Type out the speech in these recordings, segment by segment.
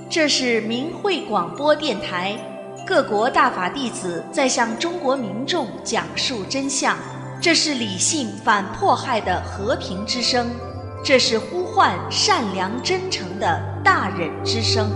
这是明慧广播电台，各国大法弟子在向中国民众讲述真相。这是理性反迫害的和平之声，这是呼唤善良真诚的大忍之声。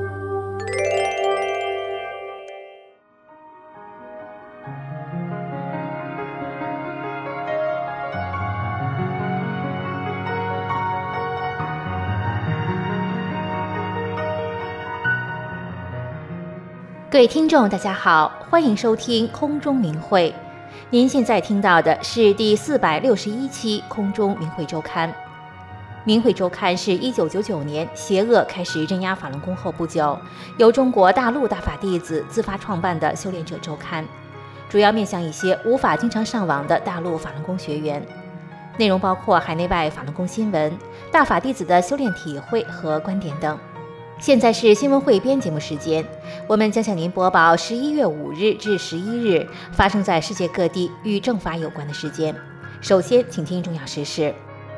各位听众大家好，欢迎收听空中明慧。您现在听到的是第461期空中明慧周刊。明慧周刊是1999年邪恶开始镇压法轮功后不久，由中国大陆大法弟子自发创办的修炼者周刊，主要面向一些无法经常上网的大陆法轮功学员。内容包括海内外法轮功新闻、大法弟子的修炼体会和观点等。现在是新闻汇编节目时间，我们将向您播报11月5日至11日发生在世界各地与正法有关的事件。首先，请听重要时事。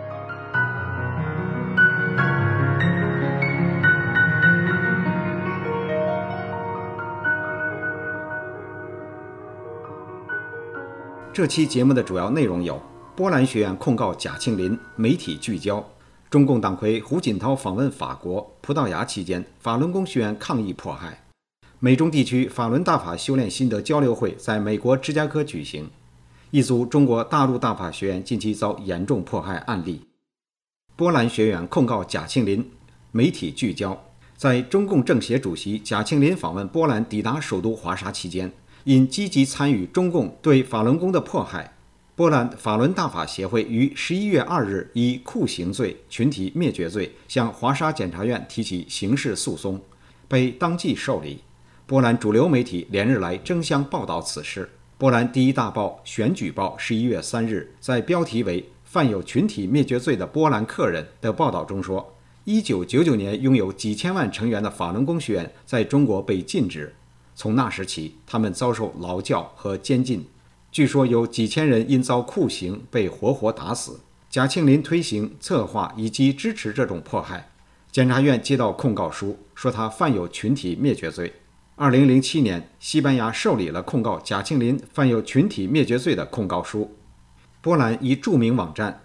这期节目的主要内容有：波兰学院控告贾庆林，媒体聚焦；中共党魁胡锦涛访问法国、葡萄牙期间，法轮功学员抗议迫害；美中地区法轮大法修炼心得交流会在美国芝加哥举行；一组中国大陆大法学员近期遭严重迫害案例；波兰学院控告贾庆林，媒体聚焦。在中共政协主席贾庆林访问波兰抵达首都华沙期间，因积极参与中共对法轮功的迫害，波兰法轮大法协会于11月2日以酷刑罪、群体灭绝罪向华沙检察院提起刑事诉讼，被当即受理。波兰主流媒体连日来争相报道此事。波兰第一大报《选举报》11月3日在标题为“犯有群体灭绝罪的波兰客人”的报道中说，1999年拥有几千万成员的法轮功学员在中国被禁止，从那时起，他们遭受劳教和监禁。据说有几千人因遭酷刑被活活打死。贾庆林推行、策划以及支持这种迫害。检察院接到控告书，说他犯有群体灭绝罪。2007年，西班牙受理了控告贾庆林犯有群体灭绝罪的控告书。波兰一著名网站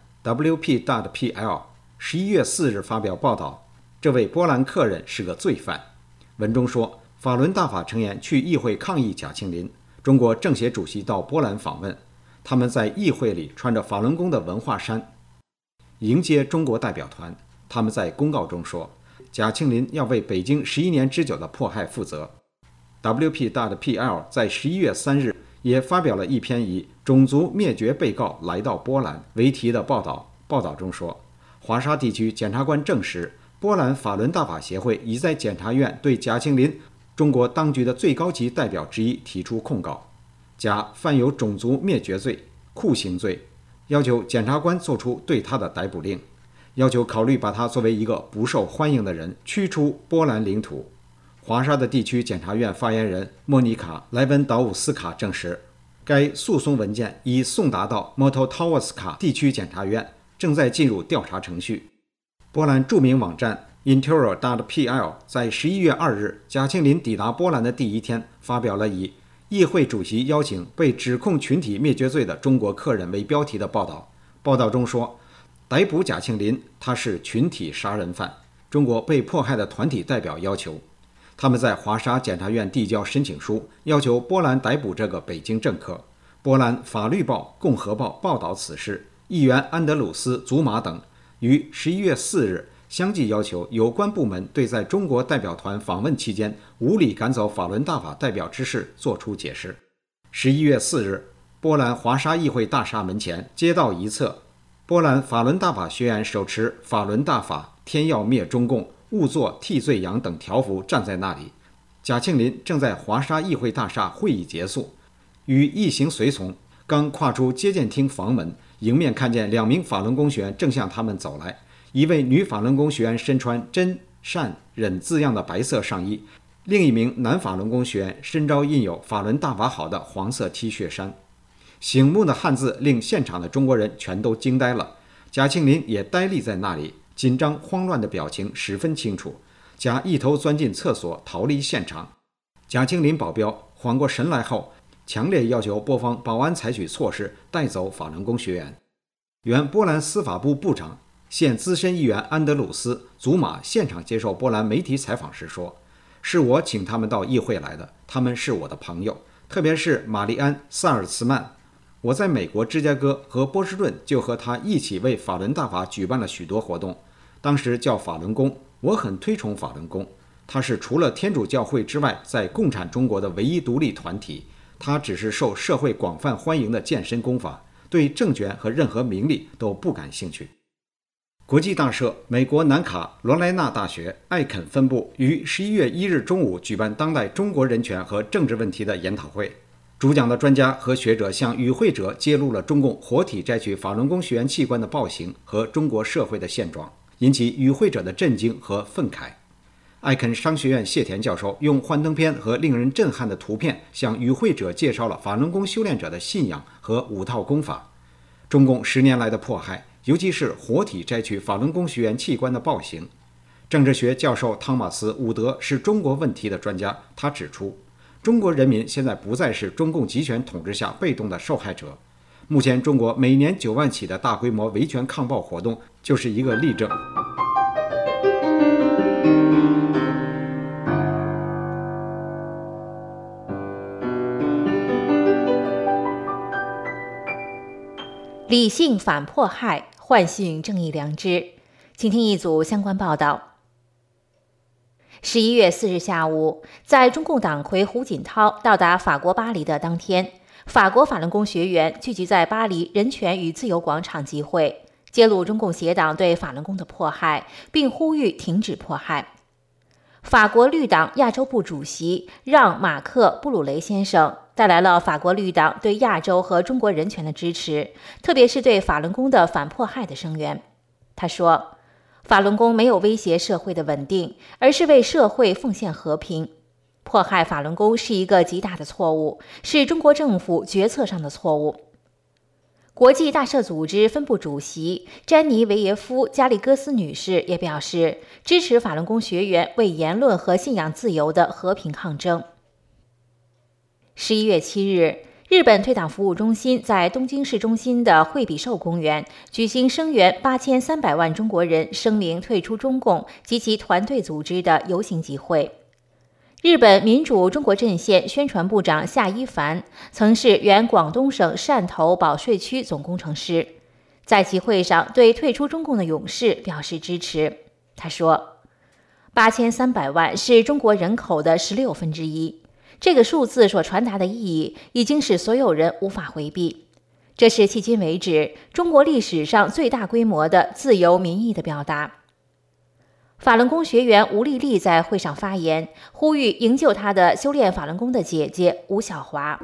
WP.pl 11月4日发表报道，这位波兰客人是个罪犯。文中说，法轮大法成员去议会抗议贾庆林，中国政协主席到波兰访问，他们在议会里穿着法轮功的文化衫迎接中国代表团。他们在公告中说，贾庆林要为北京11年之久的迫害负责。WP.pl 在11月3日也发表了一篇以“种族灭绝被告来到波兰”为题的报道。报道中说，华沙地区检察官证实，波兰法轮大法协会已在检察院对贾庆林，中国当局的最高级代表之一，提出控告。贾犯有种族灭绝罪、酷刑罪，要求检察官作出对他的逮捕令，要求考虑把他作为一个不受欢迎的人驱出波兰领土。华沙的地区检察院发言人莫妮卡·莱文岛伍斯卡证实，该诉讼文件已送达到莫托托沃斯卡地区检察院，正在进入调查程序。波兰著名网站 Intero.pl 在11月2日贾庆林抵达波兰的第一天发表了以“议会主席邀请被指控群体灭绝罪的中国客人”为标题的报道。报道中说，逮捕贾庆林，他是群体杀人犯。中国被迫害的团体代表要求，他们在华沙检察院递交申请书，要求波兰逮捕这个北京政客。波兰法律报、共和报报道此事，议员安德鲁斯·祖马等于11月4日相继要求有关部门对在中国代表团访问期间无理赶走法轮大法代表之事作出解释。11月4日，波兰华沙议会大厦门前街道一侧，波兰法轮大法学员手持法轮大法、天要灭中共、勿作替罪羊等条幅站在那里。贾庆林正在华沙议会大厦会议结束，与一行随从刚跨出接见厅房门，迎面看见2名法轮功学员正向他们走来。一位女法轮功学员身穿真、善、忍字样的白色上衣，另一名男法轮功学员身着印有法轮大法好的黄色 T 恤衫。醒目的汉字令现场的中国人全都惊呆了，贾庆林也呆立在那里，紧张慌乱的表情十分清楚。 甲一头钻进厕所逃离现场。贾庆林保镖缓过神来后，强烈要求波方保安采取措施带走法轮功学员。原波兰司法部部长、现资深议员安德鲁斯·祖马现场接受波兰媒体采访时说：“是我请他们到议会来的，他们是我的朋友，特别是玛丽安·萨尔茨曼。我在美国芝加哥和波士顿就和他一起为法轮大法举办了许多活动，当时叫法轮功，我很推崇法轮功。它是除了天主教会之外在共产中国的唯一独立团体，它只是受社会广泛欢迎的健身功法，对政权和任何名利都不感兴趣。”国际大社美国南卡罗来纳大学艾肯分部于11月1日中午举办当代中国人权和政治问题的研讨会，主讲的专家和学者向与会者揭露了中共活体摘取法轮功学员器官的暴行和中国社会的现状，引起与会者的震惊和愤慨。艾肯商学院谢田教授用幻灯片和令人震撼的图片向与会者介绍了法轮功修炼者的信仰和5套功法。中共10年来的迫害，尤其是活体摘取法轮功学员器官的暴行。政治学教授汤马斯·伍德是中国问题的专家，他指出，中国人民现在不再是中共集权统治下被动的受害者。目前中国每年9万起的大规模维权抗暴活动就是一个例证。 理性反迫害，唤醒正义良知。请听一组相关报道。11月4日下午，在中共党魁胡锦涛到达法国巴黎的当天，法国法轮功学员聚集在巴黎人权与自由广场集会，揭露中共邪党对法轮功的迫害，并呼吁停止迫害。法国绿党亚洲部主席让·马克·布鲁雷先生带来了法国绿党对亚洲和中国人权的支持，特别是对法轮功的反迫害的声援。他说，法轮功没有威胁社会的稳定，而是为社会奉献和平。迫害法轮功是一个极大的错误，是中国政府决策上的错误。国际大赦组织分部主席詹妮维耶夫·加利戈斯女士也表示，支持法轮功学员为言论和信仰自由的和平抗争。11月7日，日本退党服务中心在东京市中心的惠比寿公园举行声援8300万中国人声明退出中共及其团队组织的游行集会。日本民主中国阵线宣传部长夏一凡曾是原广东省汕头保税区总工程师，在集会上对退出中共的勇士表示支持。他说，8300万是中国人口的1/16，这个数字所传达的意义已经使所有人无法回避。这是迄今为止中国历史上最大规模的自由民意的表达。法轮功学员吴丽丽在会上发言，呼吁营救她的修炼法轮功的姐姐吴晓华。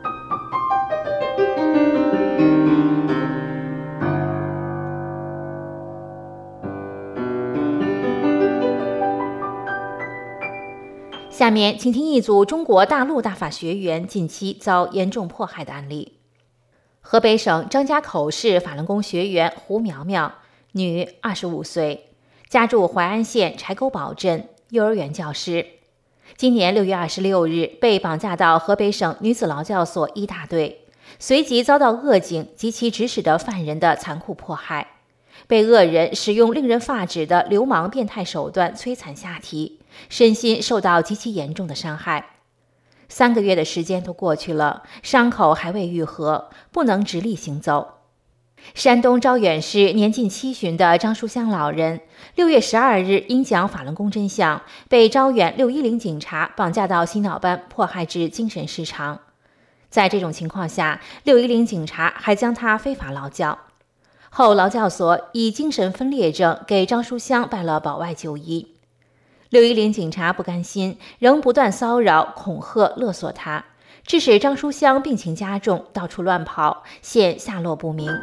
下面请听一组中国大陆大法学员近期遭严重迫害的案例。河北省张家口市法轮功学员胡苗苗，女，25岁，家住淮安县柴沟堡镇，幼儿园教师。今年6月26日被绑架到河北省女子劳教所1大队，随即遭到恶警及其指使的犯人的残酷迫害，被恶人使用令人发指的流氓变态手段摧残下体，身心受到极其严重的伤害。3个月的时间都过去了，伤口还未愈合，不能直立行走。山东招远市年近70的张书香老人，6月12日因讲法轮功真相，被招远610警察绑架到洗脑班，迫害至精神失常。在这种情况下，610警察还将他非法劳教。后劳教所以精神分裂症给张书香办了保外就医。610警察不甘心，仍不断骚扰、恐吓、勒索他，致使张书香病情加重，到处乱跑，现下落不明。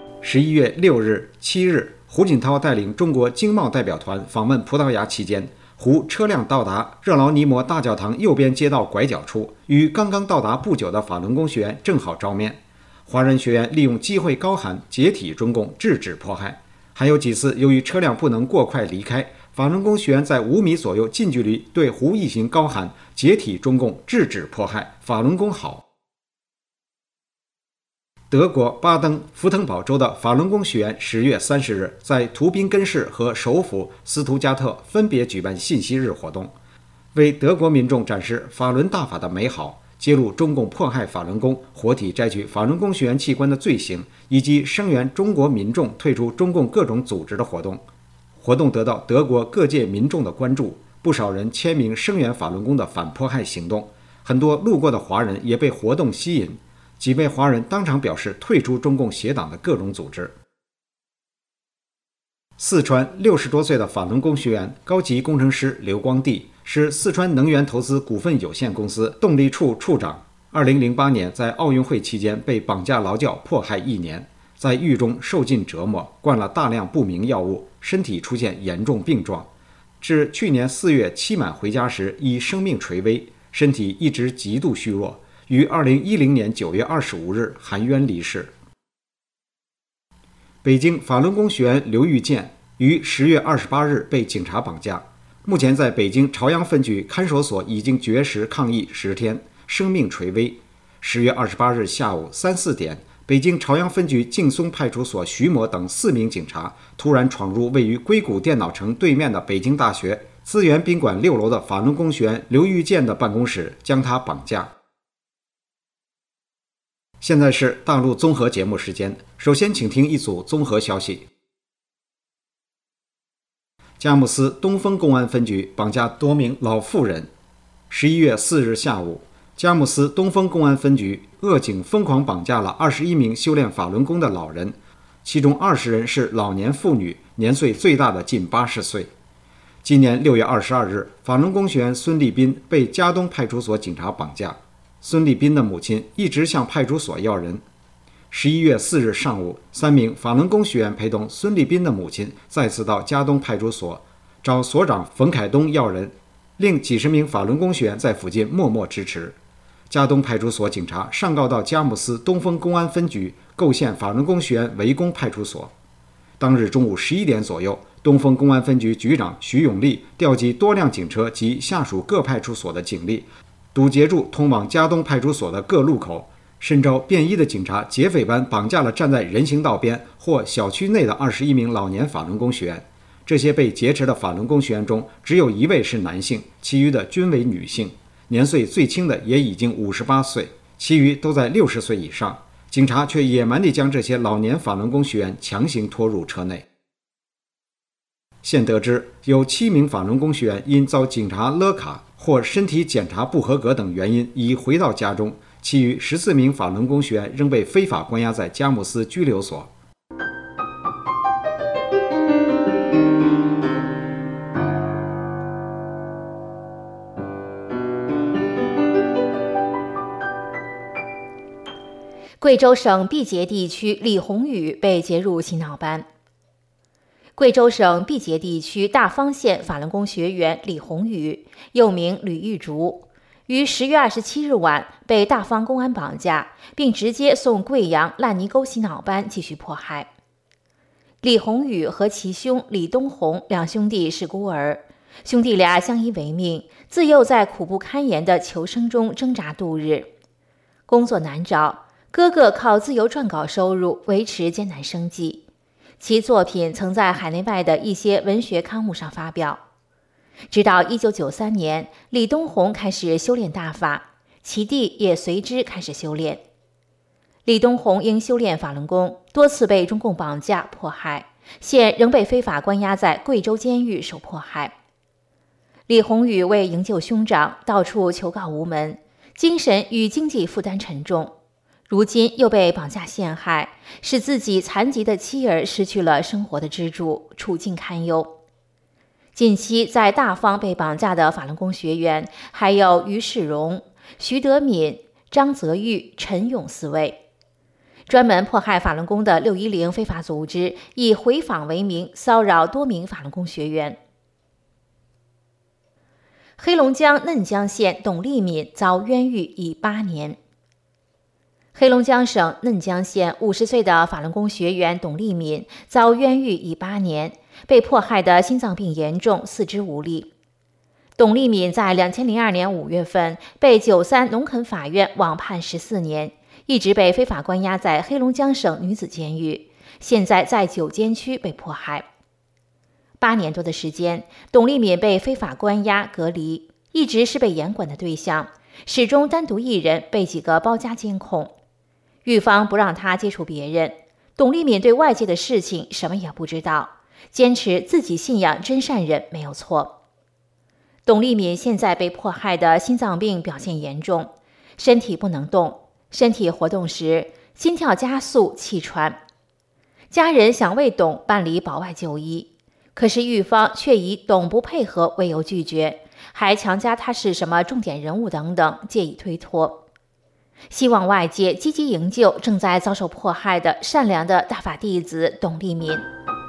11月6日、7日，胡锦涛带领中国经贸代表团访问葡萄牙期间， 胡车辆到达热劳尼摩大教堂右边街道拐角处，与刚刚到达不久的法轮功学员正好照面。华人学员利用机会高喊解体中共，制止迫害。还有几次由于车辆不能过快离开，法轮功学员在5米左右近距离对胡一行高喊解体中共，制止迫害，法轮功好。德国巴登符腾堡州的法轮功学员10月30日在图宾根市和首府斯图加特分别举办信息日活动，为德国民众展示法轮大法的美好，揭露中共迫害法轮功、活体摘取法轮功学员器官的罪行，以及声援中国民众退出中共各种组织的活动。活动得到德国各界民众的关注，不少人签名声援法轮功的反迫害行动，很多路过的华人也被活动吸引。几位华人当场表示退出中共邪党的各种组织。四川60多岁的法轮功学员、高级工程师刘光地是四川能源投资股份有限公司动力处处长。2008年在奥运会期间被绑架劳教迫害1年，在狱中受尽折磨，灌了大量不明药物，身体出现严重病状，至去年4月期满回家时已生命垂危，身体一直极度虚弱，于2010年9月25日含冤离世。北京法轮功学员刘玉建于10月28日被警察绑架，目前在北京朝阳分局看守所已经绝食抗议10天，生命垂危。10月28日下午3、4点，北京朝阳分局劲松派出所徐某等4名警察突然闯入位于硅谷电脑城对面的北京大学资源宾馆6楼的法轮功学员刘玉建的办公室，将他绑架。现在是大陆综合节目时间，首先请听一组综合消息。佳木斯东风公安分局绑架多名老妇人。11月4日下午，佳木斯东风公安分局恶警疯狂绑架了21名修炼法轮功的老人，其中20人是老年妇女，年岁最大的近80岁。今年6月22日，法轮功学员孙立斌被嘉东派出所警察绑架。孙立斌的母亲一直向派出所要人。11月4日上午，3名法轮功学员陪同孙立斌的母亲再次到嘉东派出所找所长冯凯东要人，令几十名法轮功学员在附近默默支持。嘉东派出所警察上告到佳木斯东风公安分局，构陷法轮功学员围攻派出所。当日中午11点左右，东风公安分局局长徐永利调集多辆警车及下属各派出所的警力，堵截住通往嘉东派出所的各路口，身着便衣的警察劫匪般绑架了站在人行道边或小区内的21名老年法轮功学员。这些被劫持的法轮功学员中，只有1位是男性，其余的均为女性，年岁最轻的也已经58岁，其余都在60岁以上。警察却野蛮地将这些老年法轮功学员强行拖入车内。现得知，有7名法轮功学员因遭警察勒卡或身体检查不合格等原因已回到家中，其余14名法轮功学员仍被非法关押在佳木斯拘留所。 贵州省毕节地区李宏宇被劫入洗脑班。贵州省毕节地区大方县法轮功学员李宏宇，又名吕玉竹，于10月27日晚被大方公安绑架，并直接送贵阳烂泥沟洗脑班继续迫害。李宏宇和其兄李东红两兄弟是孤儿，兄弟俩相依为命，自幼在苦不堪言的求生中挣扎度日，工作难找，哥哥靠自由撰稿收入维持艰难生计。其作品曾在海内外的一些文学刊物上发表。直到1993年，李东红开始修炼大法，其弟也随之开始修炼。李东红因修炼法轮功，多次被中共绑架迫害，现仍被非法关押在贵州监狱受迫害。李宏宇为营救兄长，到处求告无门，精神与经济负担沉重。如今又被绑架陷害，使自己残疾的妻儿失去了生活的支柱，处境堪忧。近期在大方被绑架的法轮功学员还有于世荣、徐德敏、张泽玉、陈勇4位。专门迫害法轮功的610非法组织以回访为名，骚扰多名法轮功学员。 黑龙江嫩江县董立敏遭冤狱已8年。黑龙江省嫩江县50岁的法轮功学员董立敏遭冤狱已8年，被迫害的心脏病严重，四肢无力。董立敏在2002年5月份被93农垦法院网判14年，一直被非法关押在黑龙江省女子监狱，现在在9监区被迫害。8年多的时间，董立敏被非法关押隔离，一直是被严管的对象，始终单独一人被几个包夹监控。狱方不让他接触别人，董立敏对外界的事情什么也不知道，坚持自己信仰真善忍没有错。董立敏现在被迫害的心脏病表现严重，身体不能动，身体活动时心跳加速、气喘。家人想为董办理保外就医，可是狱方却以董不配合为由拒绝，还强加他是什么重点人物等等，借以推脱。希望外界积极营救正在遭受迫害的善良的大法弟子董立敏。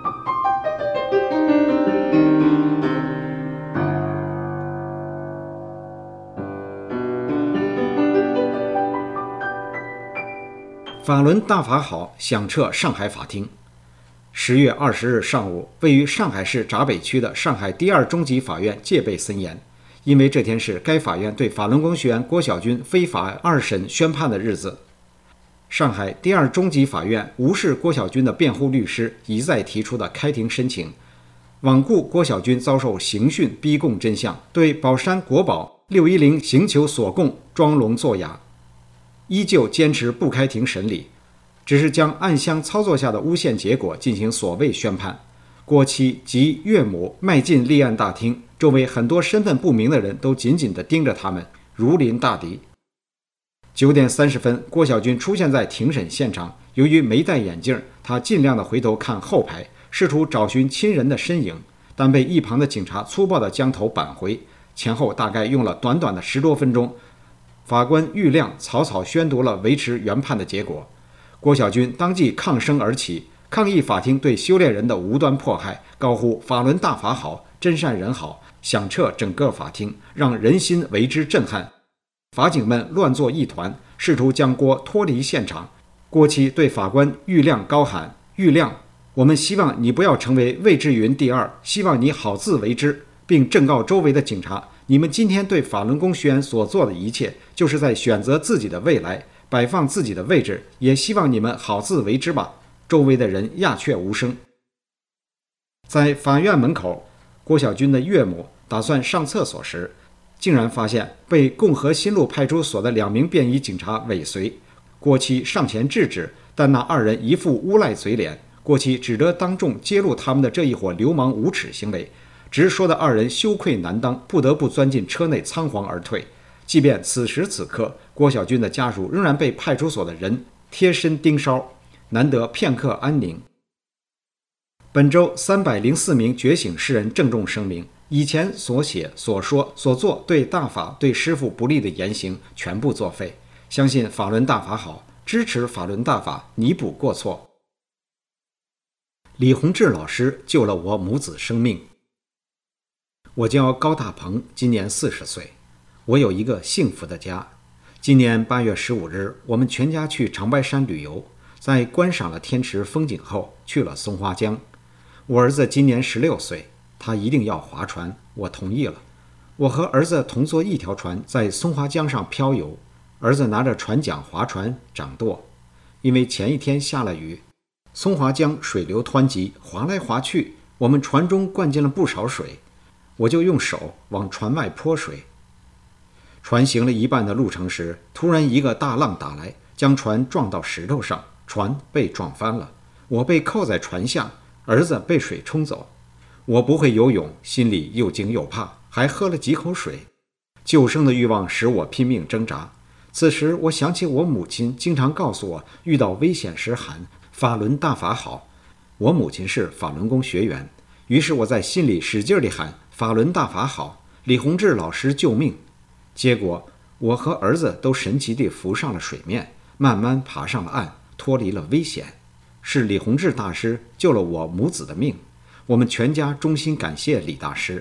法轮大法好，响彻上海法庭。10月20日上午，位于上海市闸北区的上海第2中级法院戒备森严，因为这天是该法院对法轮功学员郭晓军非法2审宣判的日子。上海第2中级法院无视郭晓军的辩护律师一再提出的开庭申请，罔顾郭晓军遭受刑讯逼供真相，对宝山国宝610刑求所供装聋作哑，依旧坚持不开庭审理，只是将暗箱操作下的诬陷结果进行所谓宣判。郭妻及岳母迈进立案大厅，周围很多身份不明的人都紧紧地盯着他们，如临大敌。9点30分，郭晓军出现在庭审现场，由于没戴眼镜，他尽量地回头看后排，试图找寻亲人的身影，但被一旁的警察粗暴地将头扳回。前后大概用了短短的10多分钟，法官郁亮草草宣读了维持原判的结果。郭晓军当即抗声而起，抗议法庭对修炼人的无端迫害，高呼法轮大法好，真善人好，响彻整个法庭，让人心为之震撼。法警们乱作一团，试图将郭脱离现场。郭妻对法官郁亮高喊：郁亮，我们希望你不要成为魏志云第2，希望你好自为之，并正告周围的警察，你们今天对法轮功学员所做的一切，就是在选择自己的未来，摆放自己的位置，也希望你们好自为之吧。周围的人鸦雀无声。在法院门口，郭晓军的岳母打算上厕所时，竟然发现被共和新路派出所的2名便衣警察尾随。郭妻上前制止，但那2人一副诬赖嘴脸。郭妻只得当众揭露他们的这一伙流氓无耻行为，直说的2人羞愧难当，不得不钻进车内仓皇而退。即便此时此刻，郭晓军的家属仍然被派出所的人贴身盯梢，难得片刻安宁。本周304名觉醒诗人郑重声明，以前所写、所说、所做对大法、对师父不利的言行全部作废，相信法轮大法好，支持法轮大法，弥补过错。李洪志老师救了我母子生命。我叫高大鹏，今年40岁，我有一个幸福的家。今年8月15日，我们全家去长白山旅游，在观赏了天池风景后，去了松花江。我儿子今年16岁，他一定要划船，我同意了。我和儿子同坐一条船，在松花江上漂游，儿子拿着船桨划船掌舵。因为前一天下了雨，松花江水流湍急，划来划去，我们船中灌进了不少水，我就用手往船外泼水。船行了一半的路程时，突然一个大浪打来，将船撞到石头上，船被撞翻了，我被扣在船下，儿子被水冲走。我不会游泳，心里又惊又怕，还喝了几口水。救生的欲望使我拼命挣扎。此时我想起我母亲经常告诉我，遇到危险时喊法轮大法好。我母亲是法轮功学员，于是我在心里使劲地喊法轮大法好，李洪志老师救命。结果我和儿子都神奇地浮上了水面，慢慢爬上了岸，脱离了危险。是李洪志大师救了我母子的命，我们全家衷心感谢李大师。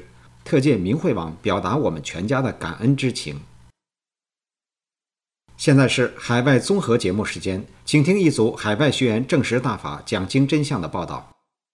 特借明慧网表达我们全家的感恩之情。现在是海外综合节目时间，请听一组海外学员证实大法讲经真相的报道。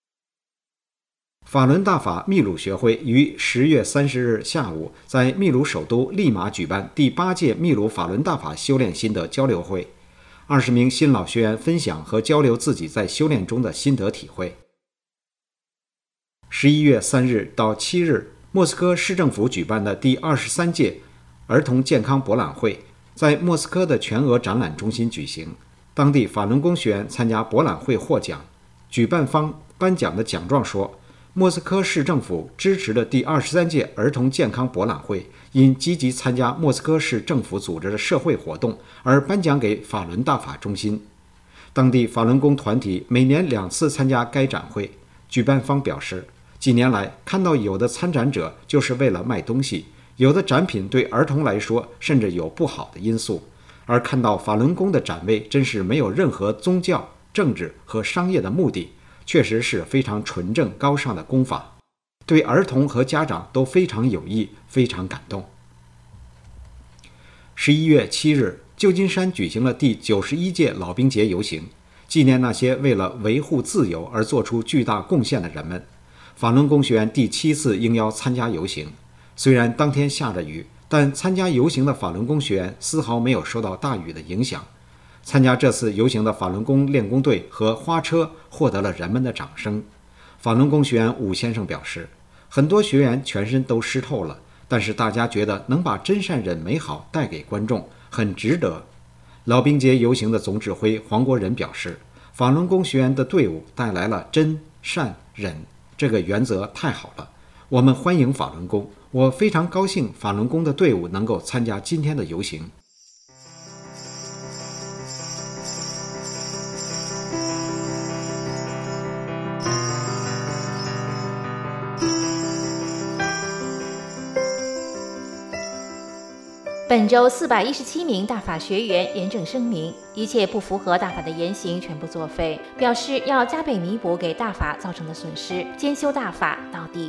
法轮大法秘鲁学会于10月30日下午在秘鲁首都利马举办第8届秘鲁法轮大法修炼心得交流会，20名新老学员分享和交流自己在修炼中的心得体会。11月3日到7日，莫斯科市政府举办的第23届儿童健康博览会在莫斯科的全俄展览中心举行，当地法轮功学员参加博览会获奖。举办方颁奖的奖状说，莫斯科市政府支持的第23届儿童健康博览会因积极参加莫斯科市政府组织的社会活动而颁奖给法轮大法中心。当地法轮功团体每年2次参加该展会。举办方表示，几年来看到有的参展者就是为了卖东西，有的展品对儿童来说甚至有不好的因素，而看到法轮功的展位真是没有任何宗教、政治和商业的目的，确实是非常纯正高尚的功法，对儿童和家长都非常有益，非常感动。11月7日，旧金山举行了第91届老兵节游行，纪念那些为了维护自由而做出巨大贡献的人们。法轮功学员第7次应邀参加游行，虽然当天下着雨，但参加游行的法轮功学员丝毫没有受到大雨的影响。参加这次游行的法轮功练功队和花车获得了人们的掌声。法轮功学员武先生表示，很多学员全身都湿透了，但是大家觉得能把真善忍美好带给观众，很值得。老兵节游行的总指挥黄国仁表示，法轮功学员的队伍带来了真善忍，这个原则太好了，我们欢迎法轮功，我非常高兴法轮功的队伍能够参加今天的游行。 本周417名大法学员严正声明，一切不符合大法的言行全部作废，表示要加倍弥补给大法造成的损失，兼修大法到底。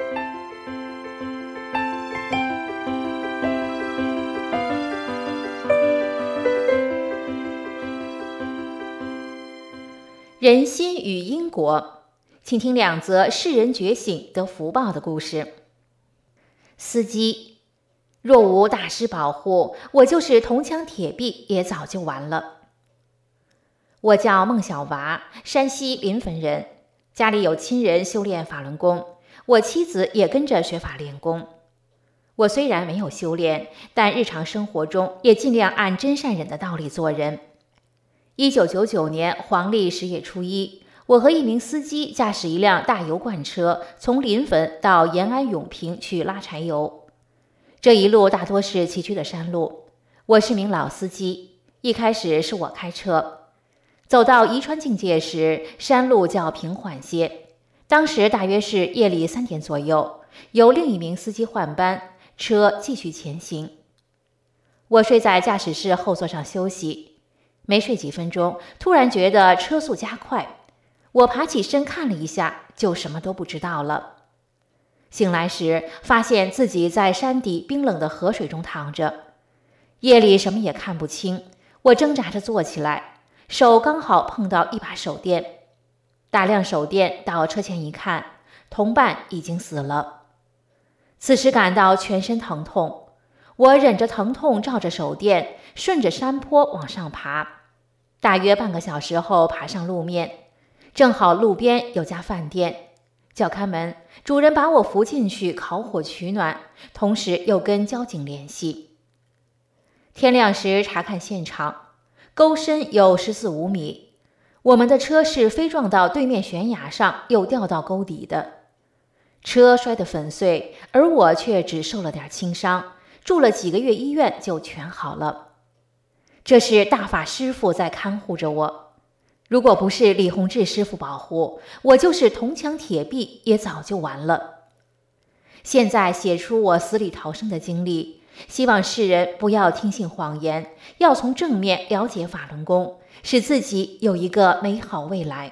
人心与因果，请听2则世人觉醒得福报的故事。司机，若无大师保护，我就是铜墙铁壁也早就完了。我叫孟小娃，山西临汾人，家里有亲人修炼法轮功，我妻子也跟着学法练功。我虽然没有修炼，但日常生活中也尽量按真善忍的道理做人。1999年黄历10月初1，我和一名司机驾驶一辆大油罐车，从临汾到延安永平去拉柴油。这一路大多是崎岖的山路，我是名老司机，一开始是我开车。走到宜川境界时，山路较平缓些，当时大约是夜里3点左右，由另一名司机换班，车继续前行。我睡在驾驶室后座上休息，没睡几分钟，突然觉得车速加快，我爬起身看了一下，就什么都不知道了。醒来时，发现自己在山底冰冷的河水中躺着，夜里什么也看不清。我挣扎着坐起来，手刚好碰到一把手电，打亮手电到车前一看，同伴已经死了。此时感到全身疼痛，我忍着疼痛照着手电，顺着山坡往上爬，大约半个小时后爬上路面，正好路边有家饭店，叫开门，主人把我扶进去烤火取暖，同时又跟交警联系。天亮时查看现场，沟深有14-15米，我们的车是飞撞到对面悬崖上，又掉到沟底的。车摔得粉碎，而我却只受了点轻伤，住了几个月医院就全好了。这是大法师父在看护着我，如果不是李洪志师傅保护，我就是铜墙铁壁也早就完了。现在写出我死里逃生的经历，希望世人不要听信谎言，要从正面了解法轮功，使自己有一个美好未来。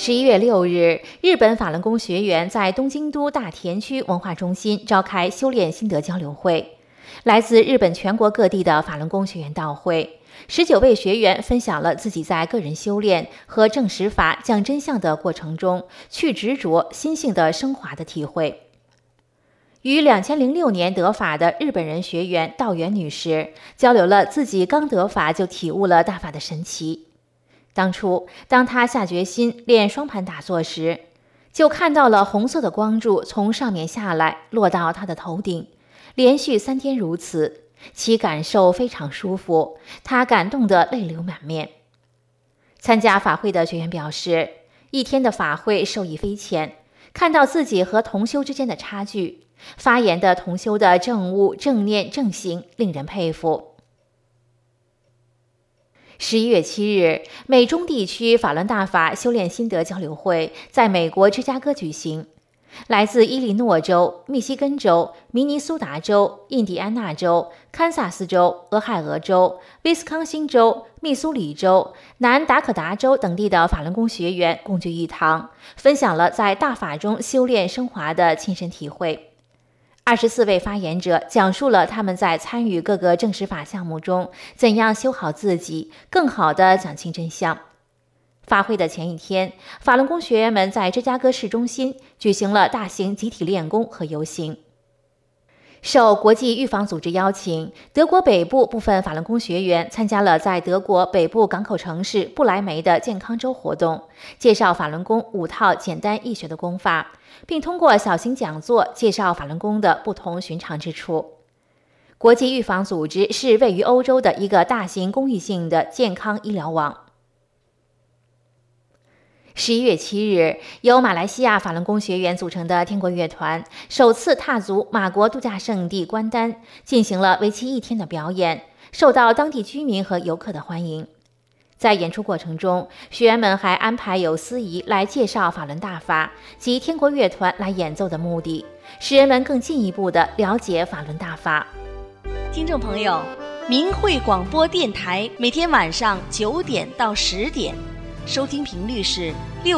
11月6日，日本法轮功学员在东京都大田区文化中心召开修炼心得交流会，来自日本全国各地的法轮功学员到会，19位学员分享了自己在个人修炼和证实法讲真相的过程中去执着、心性的升华的体会。与2006年得法的日本人学员道元女士交流了自己刚得法就体悟了大法的神奇。当初，当她下决心练双盘打坐时，就看到了红色的光柱从上面下来，落到她的头顶，连续3天如此，其感受非常舒服，她感动得泪流满面。参加法会的学员表示，1天的法会受益匪浅，看到自己和同修之间的差距，发言的同修的正悟、正念、正行令人佩服。11月7日，美中地区法轮大法修炼心得交流会在美国芝加哥举行，来自伊利诺州、密西根州、明尼苏达州、印第安纳州、堪萨斯州、俄亥俄州、威斯康星州、密苏里州、南达科达州等地的法轮功学员共聚一堂，分享了在大法中修炼升华的亲身体会。24位发言者讲述了他们在参与各个证实法项目中怎样修好自己，更好地讲清真相。法会的前一天，法轮功学员们在芝加哥市中心举行了大型集体练功和游行。受国际预防组织邀请，德国北部部分法轮功学员参加了在德国北部港口城市不来梅的健康周活动，介绍法轮功5套简单易学的功法，并通过小型讲座介绍法轮功的不同寻常之处。国际预防组织是位于欧洲的一个大型公益性的健康医疗网。11月7日，由马来西亚法轮功学员组成的天国乐团首次踏足马国度假胜地关丹，进行了为期1天的表演，受到当地居民和游客的欢迎。在演出过程中，学员们还安排有司仪来介绍法轮大法及天国乐团来演奏的目的，使人们更进一步地了解法轮大法。 听众朋友，明慧广播电台每天晚上9点到10点，收听频率是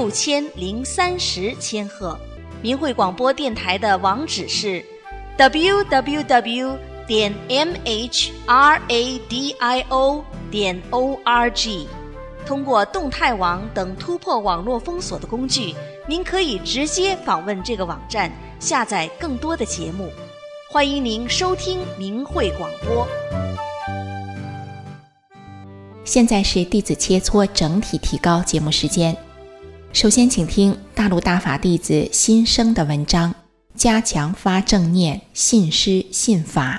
6030千赫。明慧广播电台的网址是 www.mhradio.org。通过动态网等突破网络封锁的工具，您可以直接访问这个网站，下载更多的节目。欢迎您收听明慧广播。 现在是弟子切磋整体提高节目时间。首先请听大陆大法弟子新生的文章，加强发正念，信师信法。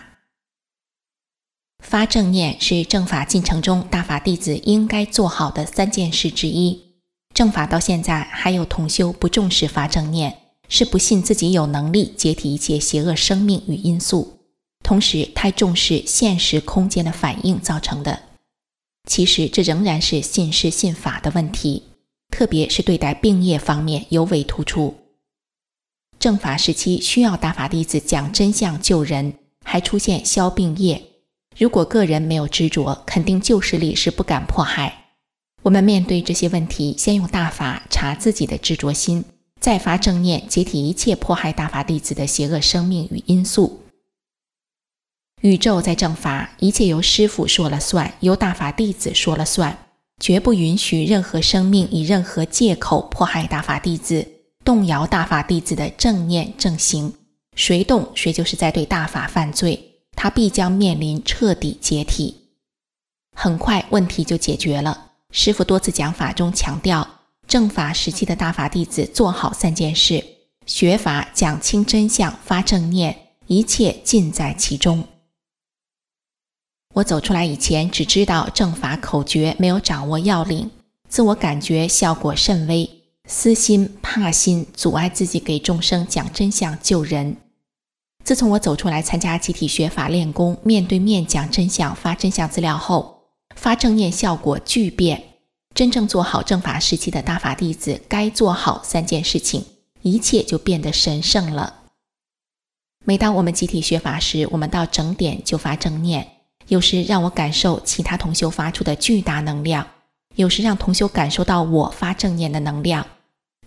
发正念是正法进程中大法弟子应该做好的3件事之一。正法到现在还有同修不重视发正念，是不信自己有能力解体一切邪恶生命与因素，同时太重视现实空间的反应造成的。其实这仍然是信师信法的问题，特别是对待病业方面尤为突出。正法时期需要大法弟子讲真相救人，还出现消病业。如果个人没有执着，肯定救世力是不敢迫害。我们面对这些问题，先用大法查自己的执着心，再发正念解体一切迫害大法弟子的邪恶生命与因素。宇宙在正法，一切由师父说了算，由大法弟子说了算，绝不允许任何生命以任何借口迫害大法弟子，动摇大法弟子的正念正行。谁动，谁就是在对大法犯罪，他必将面临彻底解体。很快问题就解决了。师父多次讲法中强调，正法时期的大法弟子做好3件事：学法、讲清真相、发正念，一切尽在其中。我走出来以前只知道正法口诀，没有掌握要领，自我感觉效果甚微，私心怕心阻碍自己给众生讲真相救人。自从我走出来参加集体学法练功，面对面讲真相发真相资料后，发正念效果巨变。真正做好正法时期的大法弟子该做好3件事情，一切就变得神圣了。每当我们集体学法时，我们到整点就发正念，有时让我感受其他同修发出的巨大能量，有时让同修感受到我发正念的能量，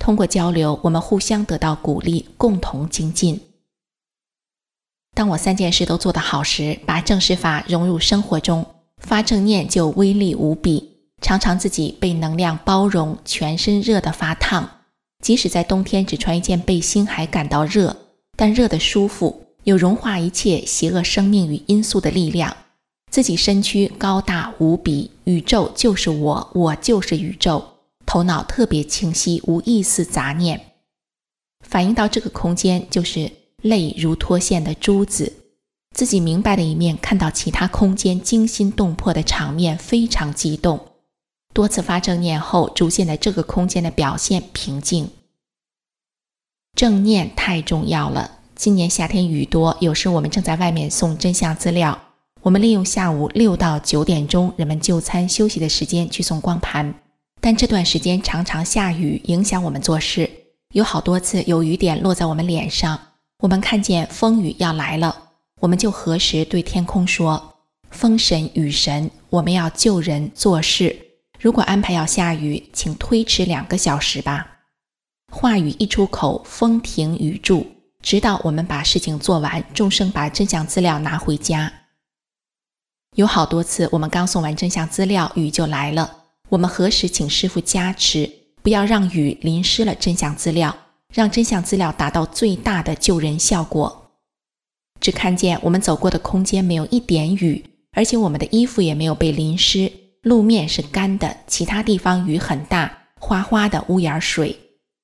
通过交流，我们互相得到鼓励，共同精进。当我3件事都做得好时，把正视法融入生活中，发正念就威力无比，常常自己被能量包容，全身热得发烫。即使在冬天只穿一件背心还感到热，但热得舒服，有融化一切邪恶生命与因素的力量。自己身躯高大无比，宇宙就是我，我就是宇宙，头脑特别清晰，无一丝杂念。反映到这个空间，就是泪如脱线的珠子。自己明白的一面，看到其他空间惊心动魄的场面，非常激动。多次发正念后，逐渐的这个空间的表现平静。正念太重要了。今年夏天雨多，有时我们正在外面送真相资料，我们利用下午6到9点钟人们就餐休息的时间去送光盘，但这段时间常常下雨，影响我们做事。有好多次有雨点落在我们脸上，我们看见风雨要来了，我们就何时对天空说：风神雨神，我们要救人做事，如果安排要下雨，请推迟2个小时吧。话语一出口，风停雨住，直到我们把事情做完，众生把真相资料拿回家。有好多次我们刚送完真相资料，雨就来了，我们何时请师父加持，不要让雨淋湿了真相资料，让真相资料达到最大的救人效果。只看见我们走过的空间没有一点雨，而且我们的衣服也没有被淋湿，路面是干的，其他地方雨很大，哗哗的屋檐水。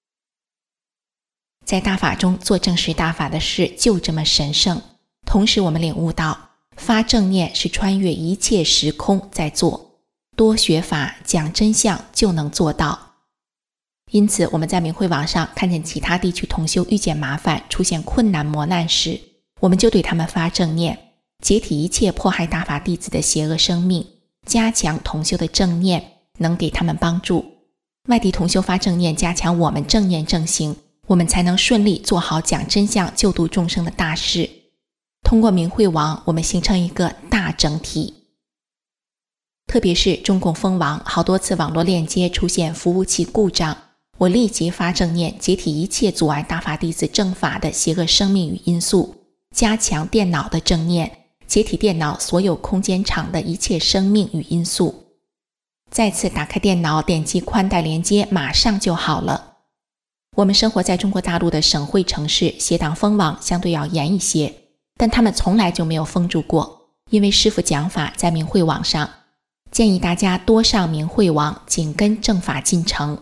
在大法中做正视大法的事就这么神圣。同时我们领悟到，发正念是穿越一切时空在做，多学法讲真相就能做到。因此我们在明慧网上看见其他地区同修遇见麻烦，出现困难磨难时，我们就对他们发正念，解体一切迫害大法弟子的邪恶生命，加强同修的正念，能给他们帮助。外地同修发正念，加强我们正念正行，我们才能顺利做好讲真相救度众生的大事。通过明慧网，我们形成一个大整体。特别是中共封网，好多次网络链接出现服务器故障，我立即发正念，解体一切阻碍大法弟子正法的邪恶生命与因素，加强电脑的正念，解体电脑所有空间场的一切生命与因素。再次打开电脑，点击宽带连接，马上就好了。我们生活在中国大陆的省会城市，邪党封网相对要严一些，但他们从来就没有封住过，因为师父讲法在明慧网上。建议大家多上明慧网，紧跟正法进程。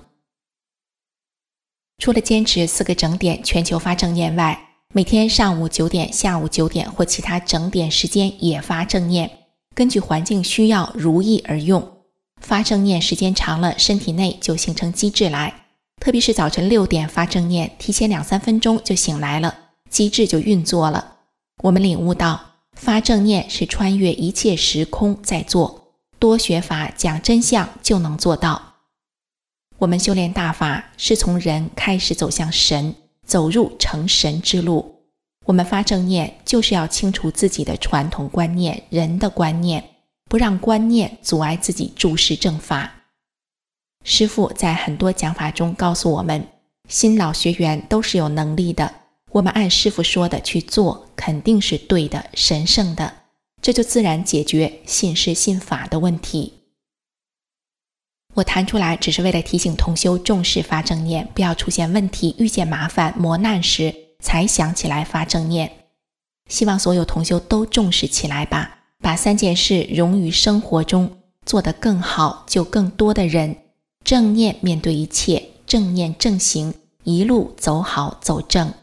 除了坚持4个整点全球发正念外，每天上午9点、下午9点或其他整点时间也发正念，根据环境需要如意而用。发正念时间长了，身体内就形成机制来，特别是早晨6点发正念，提前2-3分钟就醒来了，机制就运作了。我们领悟到，发正念是穿越一切时空在做，多学法讲真相就能做到。我们修炼大法是从人开始走向神，走入成神之路。我们发正念就是要清除自己的传统观念、人的观念，不让观念阻碍自己注视正法。师父在很多讲法中告诉我们，新老学员都是有能力的，我们按师父说的去做，肯定是对的、神圣的，这就自然解决信师信法的问题。我谈出来只是为了提醒同修重视发正念，不要出现问题、遇见麻烦、磨难时才想起来发正念。希望所有同修都重视起来吧，把3件事融于生活中，做得更好，救更多的人。正念面对一切，正念正行，一路走好走正。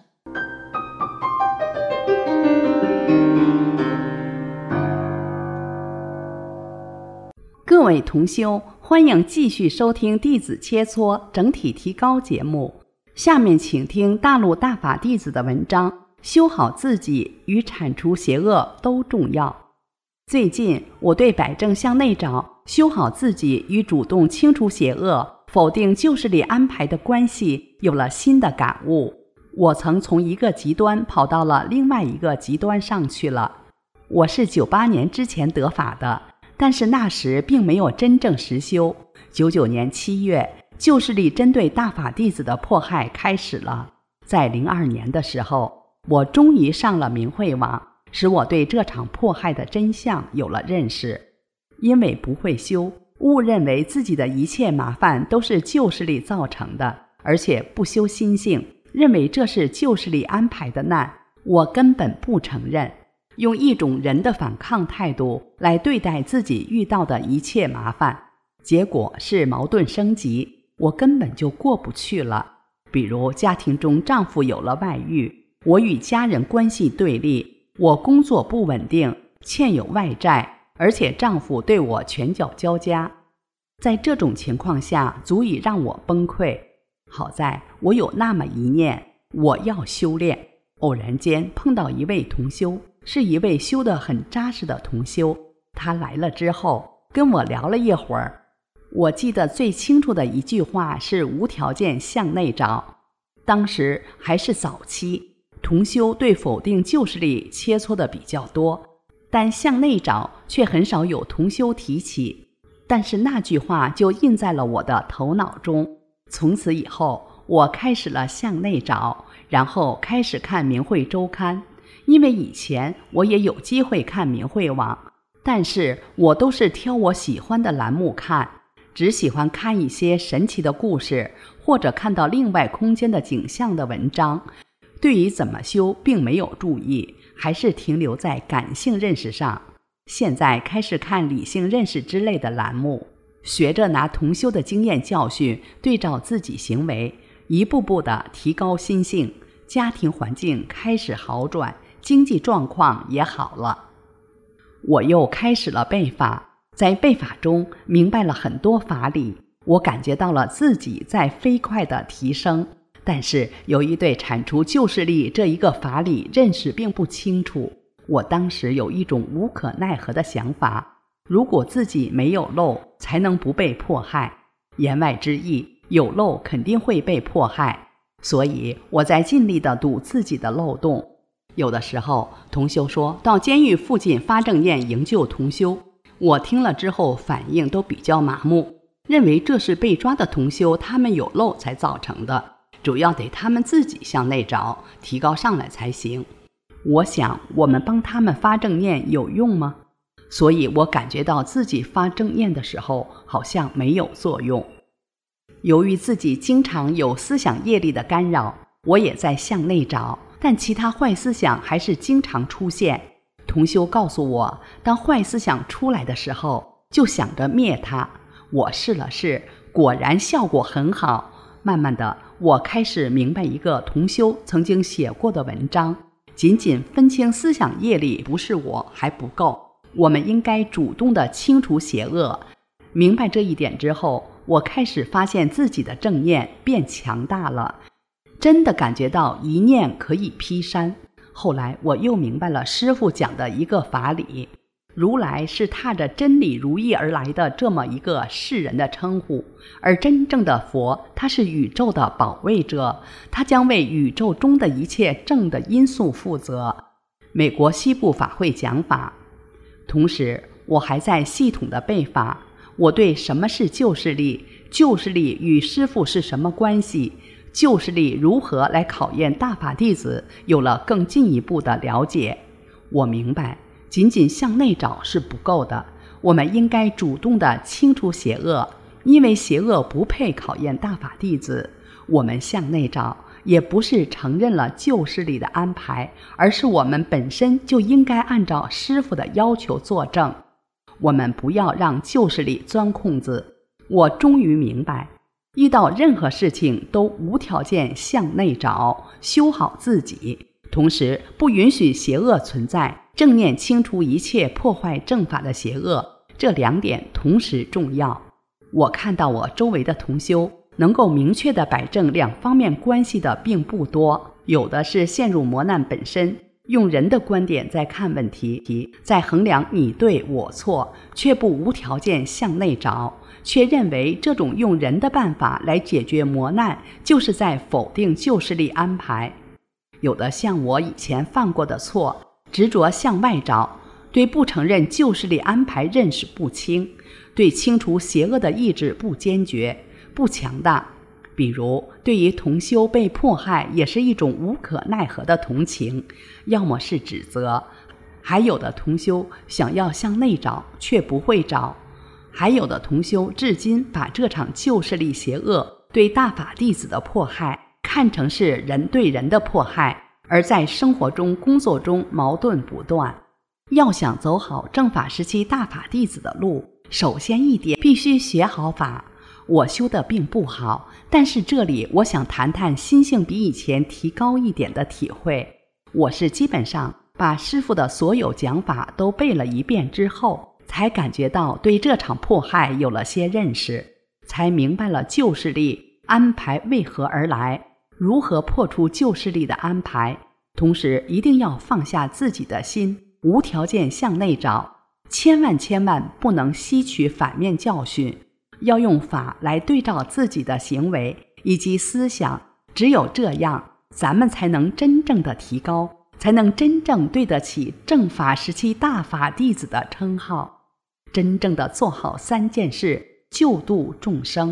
各位同修，欢迎继续收听弟子切磋整体提高节目。下面请听大陆大法弟子的文章，修好自己与铲除邪恶都重要。最近我对摆正向内找，修好自己与主动清除邪恶、否定旧势力安排的关系有了新的感悟。我曾从一个极端跑到了另外一个极端上去了。我是98年之前得法的，但是那时并没有真正实修。99年7月， 旧势力针对大法弟子的迫害开始了。在02年的时候，我终于上了明慧网，使我对这场迫害的真相有了认识。因为不会修，误认为自己的一切麻烦都是旧势力造成的，而且不修心性，认为这是旧势力安排的难，我根本不承认，用一种人的反抗态度来对待自己遇到的一切麻烦，结果是矛盾升级，我根本就过不去了。比如家庭中丈夫有了外遇，我与家人关系对立，我工作不稳定，欠有外债，而且丈夫对我拳脚交加。在这种情况下，足以让我崩溃。好在我有那么一念，我要修炼。偶然间碰到一位同修，是一位修得很扎实的同修。他来了之后跟我聊了一会儿，我记得最清楚的一句话是无条件向内找。当时还是早期，同修对否定旧势力切磋的比较多，但向内找却很少有同修提起。但是那句话就印在了我的头脑中。从此以后，我开始了向内找，然后开始看明慧周刊。因为以前我也有机会看明慧网，但是我都是挑我喜欢的栏目看，只喜欢看一些神奇的故事，或者看到另外空间的景象的文章。对于怎么修并没有注意，还是停留在感性认识上。现在开始看理性认识之类的栏目，学着拿同修的经验教训对照自己行为，一步步地提高心性，家庭环境开始好转，经济状况也好了。我又开始了背法，在背法中明白了很多法理，我感觉到了自己在飞快地提升。但是由于对铲除旧势力这一个法理认识并不清楚，我当时有一种无可奈何的想法，如果自己没有漏，才能不被迫害。言外之意，有漏肯定会被迫害，所以我在尽力地堵自己的漏洞。有的时候同修说到监狱附近发正念营救同修，我听了之后反应都比较麻木，认为这是被抓的同修他们有漏才造成的，主要得他们自己向内找，提高上来才行。我想我们帮他们发正念有用吗？所以我感觉到自己发正念的时候好像没有作用。由于自己经常有思想业力的干扰，我也在向内找，但其他坏思想还是经常出现。同修告诉我，当坏思想出来的时候，就想着灭它。我试了试，果然效果很好。慢慢的，我开始明白一个同修曾经写过的文章，仅仅分清思想业力不是我还不够，我们应该主动的清除邪恶。明白这一点之后，我开始发现自己的正念变强大了，真的感觉到一念可以劈山。后来我又明白了师父讲的一个法理，如来是踏着真理如意而来的这么一个世人的称呼，而真正的佛，他是宇宙的保卫者，他将为宇宙中的一切正的因素负责。美国西部法会讲法，同时我还在系统的背法。我对什么是旧势力，旧势力与师父是什么关系，旧势力如何来考验大法弟子，有了更进一步的了解。我明白仅仅向内找是不够的，我们应该主动地清除邪恶，因为邪恶不配考验大法弟子。我们向内找也不是承认了旧势力的安排，而是我们本身就应该按照师父的要求作证。我们不要让旧势力钻空子。我终于明白，遇到任何事情都无条件向内找，修好自己，同时不允许邪恶存在，正念清除一切破坏正法的邪恶，这两点同时重要。我看到我周围的同修能够明确地摆正两方面关系的并不多，有的是陷入磨难本身，用人的观点在看问题，在衡量你对我错，却不无条件向内找，却认为这种用人的办法来解决磨难，就是在否定旧势力安排。有的像我以前犯过的错，执着向外找，对不承认旧势力安排认识不清，对清除邪恶的意志不坚决， 不强大。比如对于同修被迫害，也是一种无可奈何的同情，要么是指责，还有的同修想要向内找却不会找，还有的同修至今把这场旧势力邪恶对大法弟子的迫害看成是人对人的迫害，而在生活中工作中矛盾不断。要想走好正法时期大法弟子的路，首先一点必须学好法。我修的并不好，但是这里我想谈谈心性比以前提高一点的体会。我是基本上把师父的所有讲法都背了一遍之后，才感觉到对这场迫害有了些认识，才明白了旧势力安排为何而来，如何破除旧势力的安排。同时一定要放下自己的心，无条件向内找，千万不能吸取反面教训，要用法来对照自己的行为以及思想，只有这样，咱们才能真正的提高，才能真正对得起正法时期大法弟子的称号，真正的做好3件事，救度众生。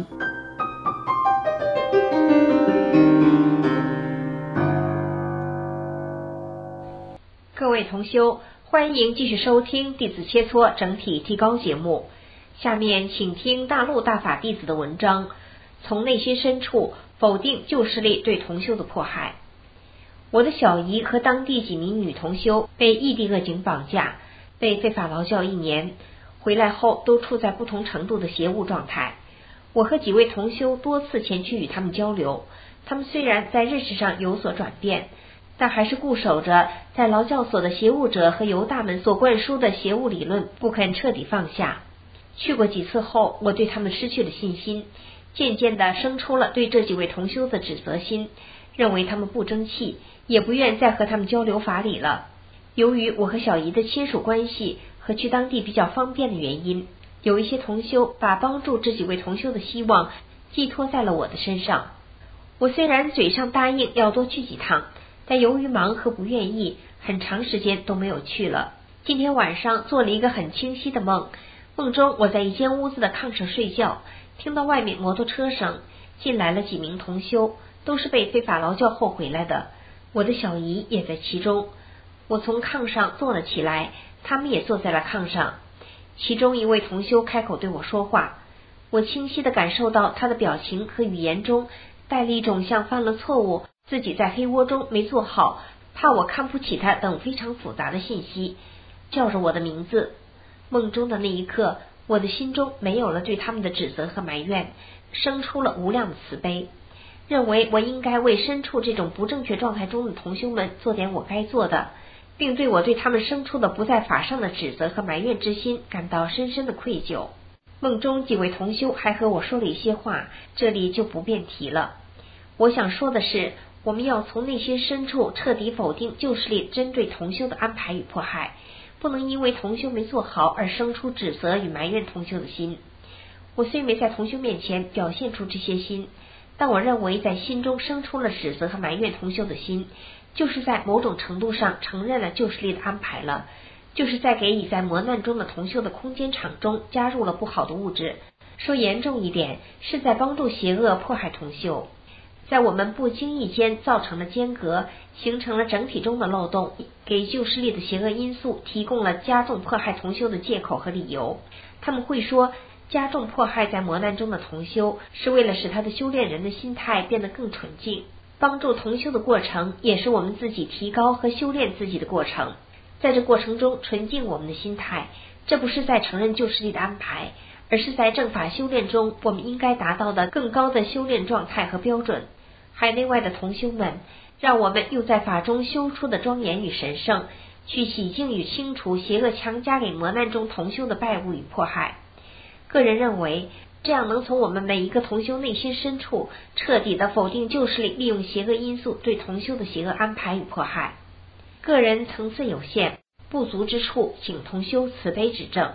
各位同修，欢迎继续收听弟子切磋整体提高节目。下面请听大陆大法弟子的文章，从内心深处否定旧势力对同修的迫害。我的小姨和当地几名女同修被异地恶警绑架，被非法劳教1年，回来后都处在不同程度的邪物状态。我和几位同修多次前去与他们交流，他们虽然在认识上有所转变，但还是固守着在劳教所的邪物者和犹大们所灌输的邪物理论，不肯彻底放下。去过几次后，我对他们失去了信心，渐渐地生出了对这几位同修的指责心，认为他们不争气，也不愿再和他们交流法理了。由于我和小姨的亲属关系和去当地比较方便的原因，有一些同修把帮助这几位同修的希望寄托在了我的身上。我虽然嘴上答应要多去几趟，但由于忙和不愿意，很长时间都没有去了。今天晚上做了一个很清晰的梦，梦中我在一间屋子的炕上睡觉，听到外面摩托车声，进来了几名同修，都是被非法劳教后回来的，我的小姨也在其中。我从炕上坐了起来，他们也坐在了炕上。其中一位同修开口对我说话，我清晰地感受到他的表情和语言中带了一种像犯了错误，自己在黑窝中没做好，怕我看不起他等非常复杂的信息，叫着我的名字。梦中的那一刻，我的心中没有了对他们的指责和埋怨，生出了无量的慈悲，认为我应该为身处这种不正确状态中的同修们做点我该做的，并对我对他们生出的不在法上的指责和埋怨之心感到深深的愧疚。梦中几位同修还和我说了一些话，这里就不便提了。我想说的是，我们要从内心深处彻底否定旧势力针对同修的安排与迫害，不能因为同修没做好而生出指责与埋怨同修的心。我虽没在同修面前表现出这些心，但我认为在心中生出了指责和埋怨同修的心，就是在某种程度上承认了旧势力的安排了，就是在给已在磨难中的同修的空间场中加入了不好的物质，说严重一点，是在帮助邪恶迫害同修。在我们不经意间造成了间隔，形成了整体中的漏洞，给旧势力的邪恶因素提供了加重迫害同修的借口和理由。他们会说，加重迫害在磨难中的同修，是为了使他的修炼人的心态变得更纯净。帮助同修的过程，也是我们自己提高和修炼自己的过程。在这过程中纯净我们的心态，这不是在承认旧势力的安排，而是在正法修炼中我们应该达到的更高的修炼状态和标准。海内外的同修们，让我们用在法中修出的庄严与神圣，去洗净与清除邪恶强加给磨难中同修的败物与迫害。个人认为，这样能从我们每一个同修内心深处彻底的否定旧势力利用邪恶因素对同修的邪恶安排与迫害。个人层次有限，不足之处请同修慈悲指正。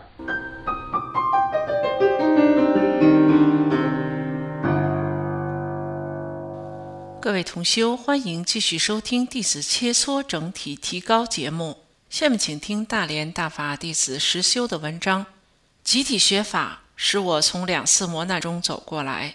各位同修，欢迎继续收听弟子切磋整体提高节目。下面请听大连大法弟子实修的文章。集体学法使我从2次磨难中走过来。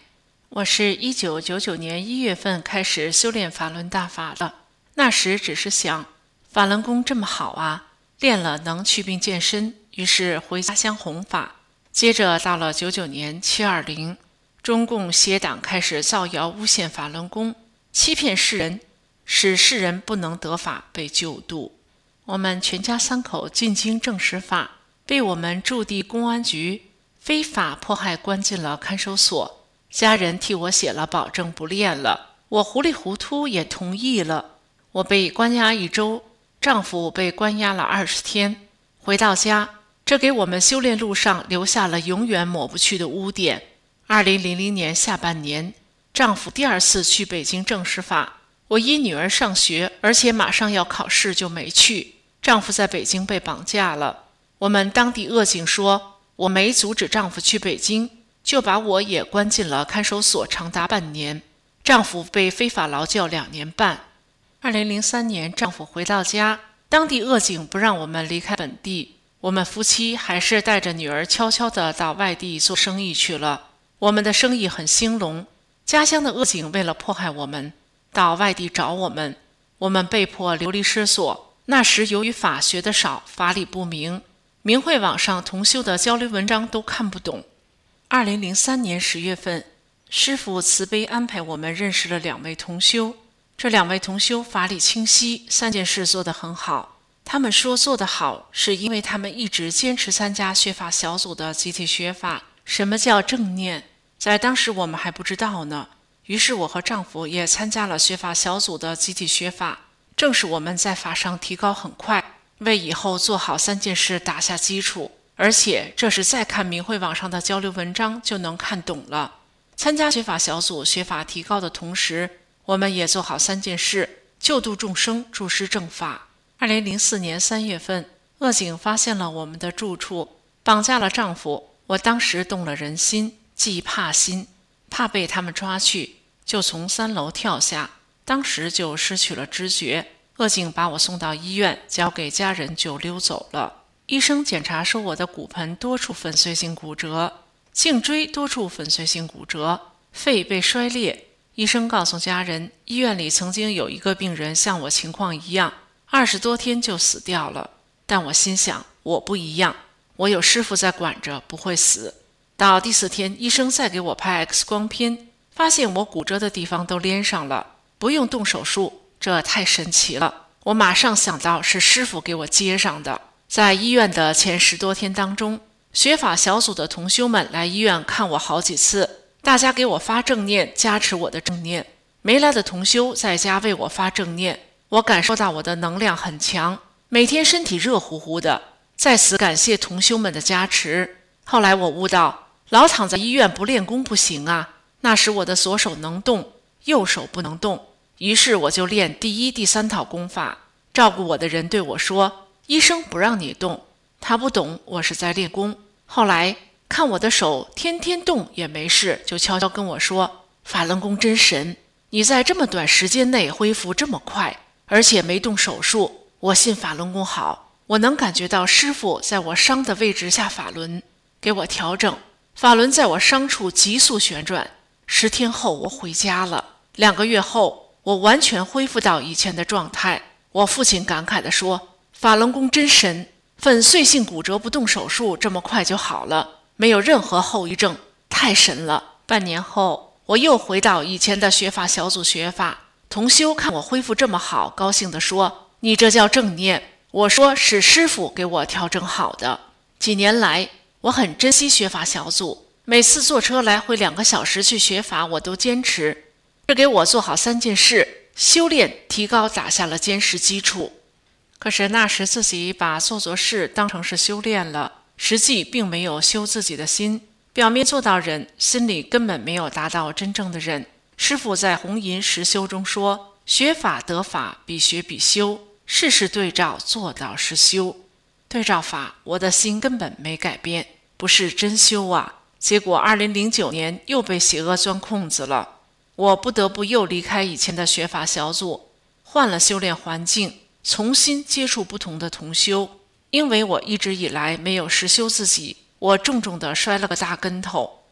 我是1999年1月份开始修炼法轮大法的，那时只是想，法轮功这么好啊，练了能祛病健身，于是回家乡弘法。接着到了99年720，中共邪党开始造谣诬陷法轮功，欺骗世人，使世人不能得法被救度。我们全家3口进京证实法，被我们驻地公安局非法迫害关进了看守所。家人替我写了保证不练了，我糊里糊涂也同意了。我被关押1周，丈夫被关押了20天。回到家，这给我们修炼路上留下了永远抹不去的污点。2000年下半年，丈夫第2次去北京证实法，我因女儿上学，而且马上要考试就没去。丈夫在北京被绑架了，我们当地恶警说我没阻止丈夫去北京，就把我也关进了看守所长达半年。丈夫被非法劳教2年半。2003年丈夫回到家，当地恶警不让我们离开本地，我们夫妻还是带着女儿悄悄地到外地做生意去了。我们的生意很兴隆，家乡的恶警为了迫害我们，到外地找我们，我们被迫流离失所。那时由于法学的少，法理不明，明慧网上同修的交流文章都看不懂。2003年10月份，师父慈悲安排我们认识了2位同修。这2位同修法理清晰，3件事做得很好。他们说做得好，是因为他们一直坚持参加学法小组的集体学法。什么叫正念？在当时我们还不知道呢。于是我和丈夫也参加了学法小组的集体学法，正是我们在法上提高很快，为以后做好3件事打下基础。而且这是再看明慧网上的交流文章就能看懂了。参加学法小组学法提高的同时，我们也做好3件事，救度众生，助施正法。2004年3月份，恶警发现了我们的住处，绑架了丈夫。我当时动了人心，即怕心，怕被他们抓去，就从3楼跳下，当时就失去了知觉。恶警把我送到医院，交给家人就溜走了。医生检查说我的骨盆多处粉碎性骨折，颈椎多处粉碎性骨折，肺被摔裂。医生告诉家人，医院里曾经有一个病人像我情况一样，20多天就死掉了。但我心想，我不一样，我有师父在管着，不会死。到第4天，医生再给我拍 X 光片，发现我骨折的地方都连上了，不用动手术，这太神奇了。我马上想到是师父给我接上的。在医院的前10多天当中，学法小组的同修们来医院看我好几次，大家给我发正念，加持我的正念。没来的同修在家为我发正念，我感受到我的能量很强，每天身体热乎乎的。在此感谢同修们的加持。后来我悟到，老躺在医院不练功不行啊。那时我的左手能动，右手不能动，于是我就练第1、第3套功法。照顾我的人对我说，医生不让你动，他不懂我是在练功。后来看我的手天天动也没事，就悄悄跟我说，法轮功真神，你在这么短时间内恢复这么快，而且没动手术，我信法轮功好。我能感觉到师父在我伤的位置下法轮，给我调整，法轮在我伤处急速旋转。10天后我回家了，2个月后我完全恢复到以前的状态。我父亲感慨地说，法轮功真神，粉碎性骨折不动手术这么快就好了，没有任何后遗症，太神了。半年后我又回到以前的学法小组学法，同修看我恢复这么好，高兴地说，你这叫正念。我说是师父给我调整好的。几年来我很珍惜学法小组，每次坐车来回2个小时去学法我都坚持，这给我做好3件事，修炼提高打下了坚实基础。可是那时自己把做事当成是修炼了，实际并没有修自己的心，表面做到忍，心里根本没有达到真正的忍。师父在红银实修中说，学法得法，必学必修，事事对照，做到是修。对照法，我的心根本没改变，不是真修啊。结果2009年又被邪恶钻空子了，我不得不又离开以前的学法小组，换了修炼环境，重新接触不同的同修。因为我一直以来没有实修自己，我重重地摔了个大跟头，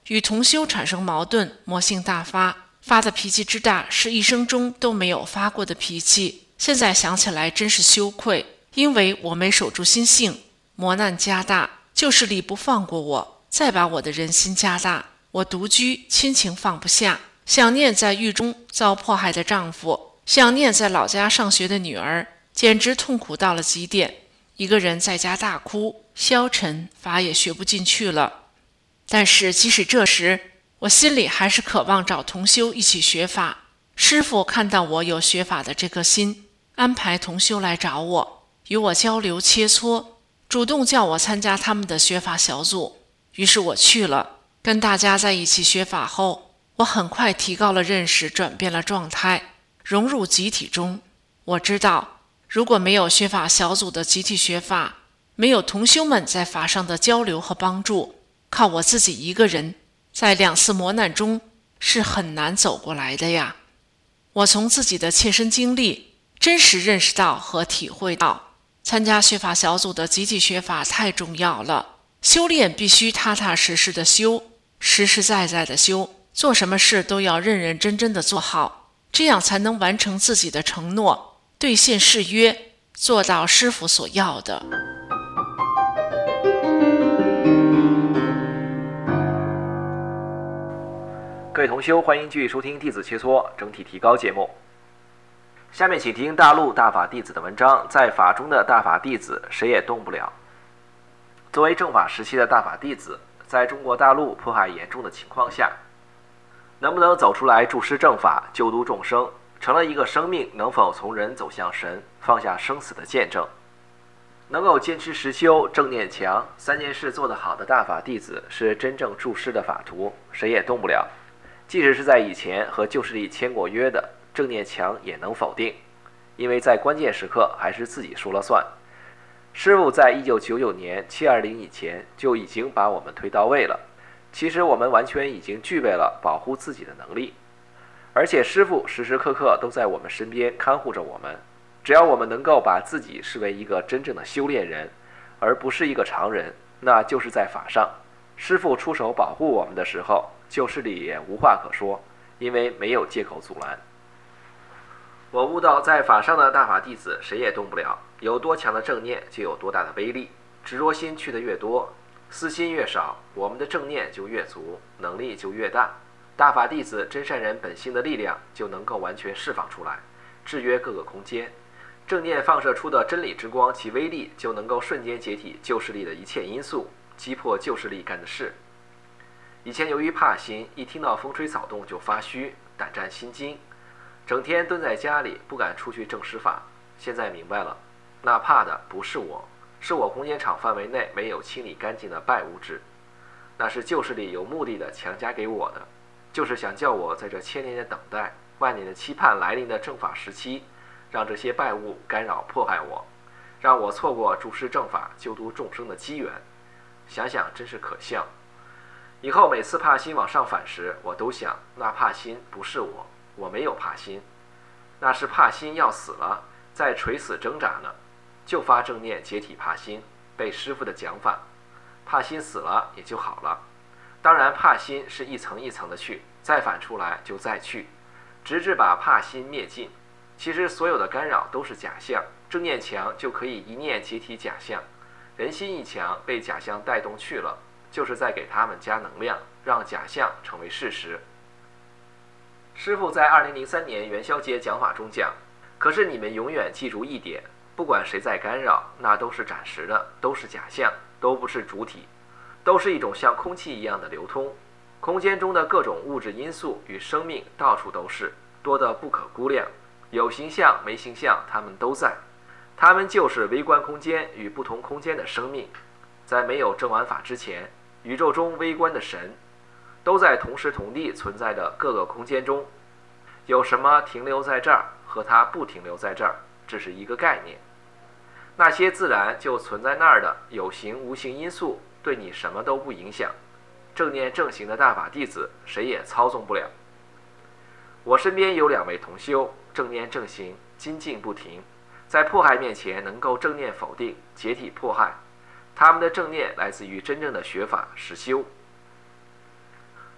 与同修产生矛盾，魔性大发，发的脾气之大，是一生中都没有发过的脾气。现在想起来真是羞愧，因为我没守住心性，磨难加大，旧势力不放过我，再把我的人心加大。我独居，亲情放不下，想念在狱中遭迫害的丈夫，想念在老家上学的女儿，简直痛苦到了极点。一个人在家大哭，消沉，法也学不进去了。但是即使这时，我心里还是渴望找同修一起学法。师父看到我有学法的这颗心，安排同修来找我，与我交流切磋，主动叫我参加他们的学法小组。于是我去了，跟大家在一起学法后，我很快提高了认识，转变了状态，融入集体中。我知道，如果没有学法小组的集体学法，没有同修们在法上的交流和帮助，靠我自己一个人在2次磨难中是很难走过来的呀。我从自己的切身经历真实认识到和体会到，参加学法小组的集体学法太重要了。修炼必须踏踏实实的修，实实在在的修，做什么事都要认认真真的做好，这样才能完成自己的承诺，兑现誓约，做到师父所要的。 各位同修，欢迎继续收听弟子切磋整体提高节目。下面请听大陆大法弟子的文章，在法中的大法弟子谁也动不了。作为正法时期的大法弟子，在中国大陆迫害严重的情况下，能不能走出来助师正法，救度众生，成了一个生命能否从人走向神，放下生死的见证。能够坚持实修，正念强，3件事做得好的大法弟子，是真正助师的法徒，谁也动不了。即使是在以前和旧势力签过约的，正念强也能否定，因为在关键时刻还是自己说了算。师父在1999年720以前就已经把我们推到位了，其实我们完全已经具备了保护自己的能力，而且师父时时刻刻都在我们身边看护着我们。只要我们能够把自己视为一个真正的修炼人，而不是一个常人，那就是在法上，师父出手保护我们的时候，旧势力也无话可说，因为没有借口阻拦。我悟到，在法上的大法弟子谁也动不了，有多强的正念就有多大的威力，执着心去的越多，私心越少，我们的正念就越足，能力就越大，大法弟子真善人本性的力量就能够完全释放出来，制约各个空间。正念放射出的真理之光，其威力就能够瞬间解体旧势力的一切因素，击破旧势力干的事。以前由于怕心，一听到风吹草动就发虚，胆战心惊，整天蹲在家里不敢出去正实法。现在明白了，那怕的不是我，是我空间场范围内没有清理干净的败物质，那是旧势力有目的的强加给我的，就是想叫我在这1000年的等待、万年的期盼来临的正法时期，让这些败物干扰迫害我，让我错过助师正法救度众生的机缘。想想真是可笑。以后每次怕心往上反时，我都想，那怕心不是我，我没有怕心，那是怕心要死了，在垂死挣扎呢，就发正念解体怕心，被师父的讲法，怕心死了也就好了。当然怕心是一层一层的去，再反出来就再去，直至把怕心灭尽。其实所有的干扰都是假象，正念强就可以一念解体假象，人心一强，被假象带动去了，就是在给他们加能量，让假象成为事实。师父在2003年元宵节讲法中讲，可是你们永远记住一点，不管谁在干扰，那都是暂时的，都是假象，都不是主体，都是一种像空气一样的流通。空间中的各种物质因素与生命到处都是，多得不可估量，有形象没形象，它们都在，它们就是微观空间与不同空间的生命。在没有正完法之前，宇宙中微观的神都在同时同地存在的各个空间中，有什么停留在这儿和它不停留在这儿，只是一个概念。那些自然就存在那儿的有形无形因素，对你什么都不影响。正念正行的大法弟子，谁也操纵不了。我身边有2位同修，正念正行，精进不停，在迫害面前能够正念否定，解体迫害。他们的正念来自于真正的学法实修。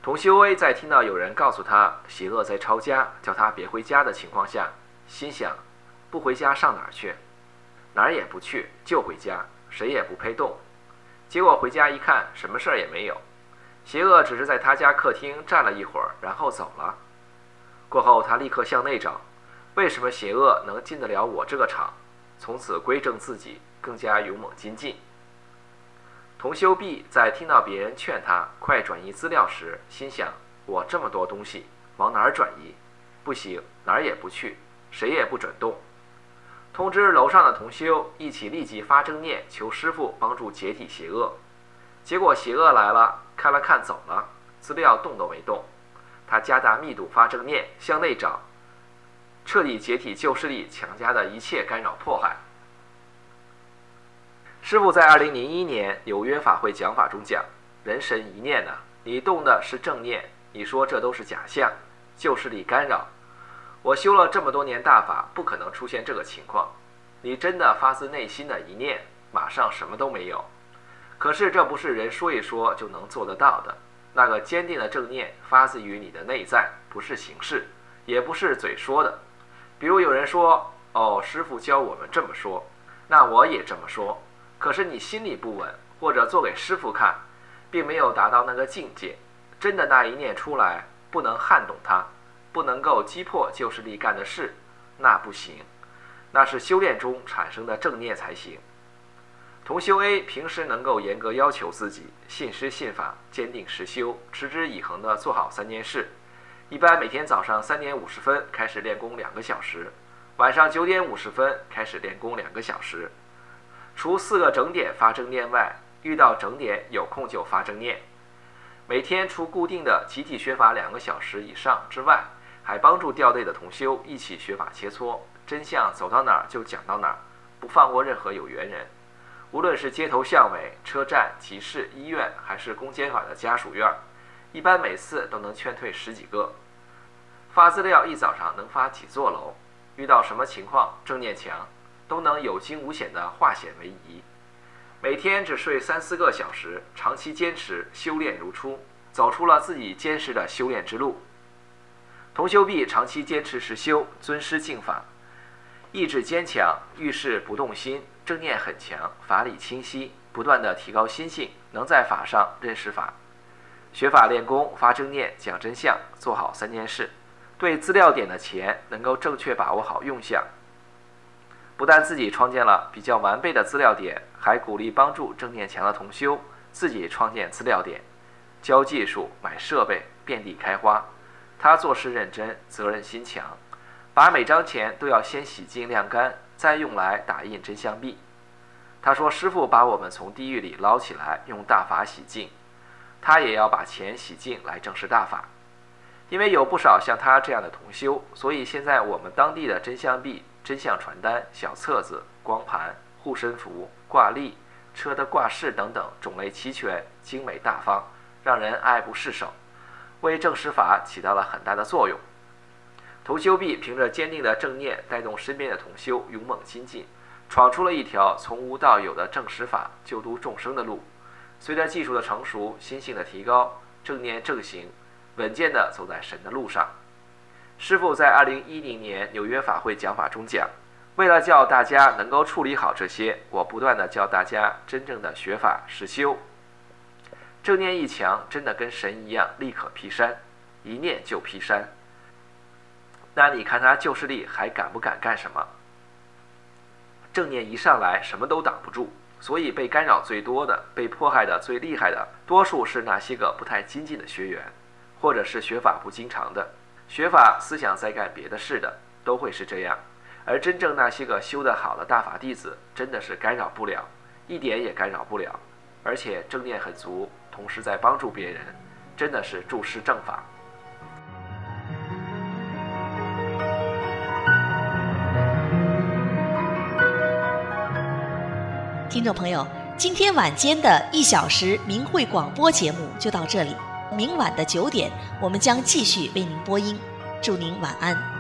童修 A 在听到有人告诉他邪恶在抄家，叫他别回家的情况下，心想不回家上哪儿去？哪儿也不去，就回家，谁也不配动。结果回家一看，什么事儿也没有，邪恶只是在他家客厅站了一会儿，然后走了。过后他立刻向内找，为什么邪恶能进得了我这个场？从此归正自己，更加勇猛精进。童修 B 在听到别人劝他快转移资料时，心想我这么多东西往哪儿转移？不行，哪儿也不去，谁也不准动。通知楼上的同修一起立即发正念求师父帮助解体邪恶。结果邪恶来了，看了看走了，资料动都没动。他加大密度发正念向内找，彻底解体旧势力强加的一切干扰迫害。师父在2001年纽约法会讲法中讲，人神一念呢，你动的是正念，你说这都是假象，旧势力干扰。我修了这么多年大法，不可能出现这个情况。你真的发自内心的一念，马上什么都没有。可是这不是人说一说就能做得到的。那个坚定的正念发自于你的内在，不是形式，也不是嘴说的。比如有人说，哦，师父教我们这么说，那我也这么说。可是你心里不稳，或者做给师父看，并没有达到那个境界。真的那一念出来，不能撼动它，不能够击破旧势力干的事，那不行。那是修炼中产生的正念才行。同修 A 平时能够严格要求自己，信师信法，坚定实修，持之以恒地做好3件事。一般每天早上3点50分开始练功2个小时，晚上9点50分开始练功2个小时。除4个整点发正念外，遇到整点有空就发正念。每天除固定的集体学法2个小时以上之外，还帮助掉队的同修一起学法切磋，真相走到哪儿就讲到哪儿，不放过任何有缘人。无论是街头巷尾、车站、集市、医院，还是公检法的家属院，一般每次都能劝退10几个。发资料一早上能发几座楼，遇到什么情况正念强，都能有惊无险的化险为夷。每天只睡3-4个小时，长期坚持，修炼如初，走出了自己坚实的修炼之路。同修 B 长期坚持实修，尊师敬法，意志坚强，遇事不动心，正念很强，法理清晰，不断的提高心性，能在法上认识法。学法练功，发正念，讲真相，做好3件事。对资料点的钱能够正确把握好用相。不但自己创建了比较完备的资料点，还鼓励帮助正念强的同修自己创建资料点，教技术，买设备，遍地开花。他做事认真，责任心强，把每张钱都要先洗净晾干，再用来打印真相币。他说师父把我们从地狱里捞起来，用大法洗净，他也要把钱洗净来正视大法。因为有不少像他这样的同修，所以现在我们当地的真相币、真相传单、小册子、光盘、护身符、挂历、车的挂饰等等种类齐全，精美大方，让人爱不释手，为正实法起到了很大的作用。同修 B 凭着坚定的正念，带动身边的同修勇猛精进，闯出了一条从无到有的正实法救度众生的路。随着技术的成熟，心性的提高，正念正行，稳健地走在神的路上。师父在2010年纽约法会讲法中讲，为了叫大家能够处理好这些，我不断地教大家真正的学法实修。正念一强，真的跟神一样，立可劈山，一念就劈山。那你看他旧势力还敢不敢干什么？正念一上来，什么都挡不住，所以被干扰最多的、被迫害的最厉害的，多数是那些个不太精进的学员，或者是学法不经常的，学法思想在干别的事的，都会是这样。而真正那些个修得好的大法弟子，真的是干扰不了，一点也干扰不了，而且正念很足，同时在帮助别人，真的是助师正法。 听众朋友，今天晚间的1小时明慧广播节目就到这里，明晚的9点，我们将继续为您播音。祝您晚安。